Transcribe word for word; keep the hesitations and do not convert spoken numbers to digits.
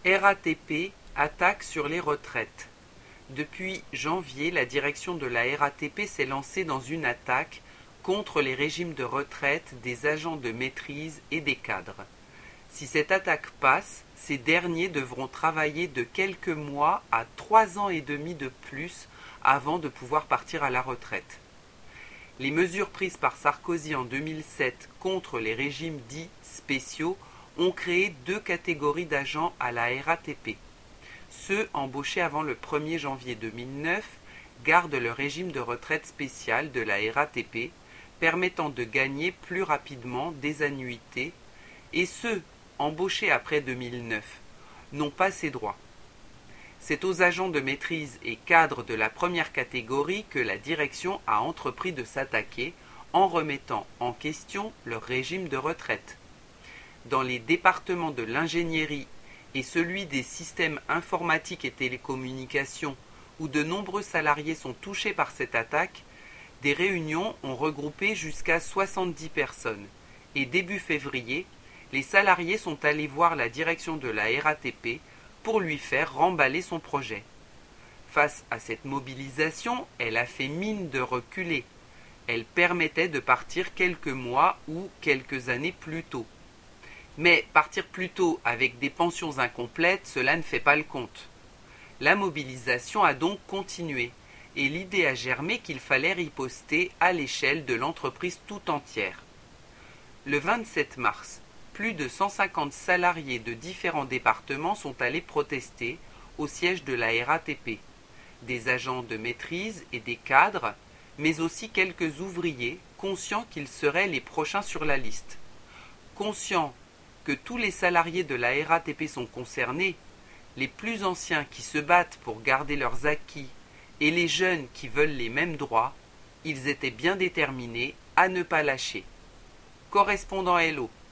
R A T P attaque sur les retraites. Depuis janvier, la direction de la R A T P s'est lancée dans une attaque contre les régimes de retraite des agents de maîtrise et des cadres. Si cette attaque passe, ces derniers devront travailler de quelques mois à trois ans et demi de plus avant de pouvoir partir à la retraite. Les mesures prises par Sarkozy en deux mille sept contre les régimes dits spéciaux ont créé deux catégories d'agents à la R A T P. Ceux embauchés avant le premier janvier deux mille neuf gardent le régime de retraite spéciale de la R A T P, permettant de gagner plus rapidement des annuités, et ceux embauchés après deux mille neuf n'ont pas ces droits. C'est aux agents de maîtrise et cadres de la première catégorie que la direction a entrepris de s'attaquer en remettant en question leur régime de retraite. Dans les départements de l'ingénierie et celui des systèmes informatiques et télécommunications, où de nombreux salariés sont touchés par cette attaque, des réunions ont regroupé jusqu'à soixante-dix personnes, et début février, les salariés sont allés voir la direction de la R A T P pour lui faire remballer son projet. Face à cette mobilisation, elle a fait mine de reculer. Elle permettait de partir quelques mois ou quelques années plus tôt. Mais partir plus tôt avec des pensions incomplètes, cela ne fait pas le compte. La mobilisation a donc continué, et l'idée a germé qu'il fallait riposter à l'échelle de l'entreprise tout entière. Le vingt-sept mars, plus de cent cinquante salariés de différents départements sont allés protester au siège de la R A T P, des agents de maîtrise et des cadres, mais aussi quelques ouvriers conscients qu'ils seraient les prochains sur la liste. Conscients que tous les salariés de la R A T P sont concernés, les plus anciens qui se battent pour garder leurs acquis et les jeunes qui veulent les mêmes droits, ils étaient bien déterminés à ne pas lâcher. Correspondant Hello.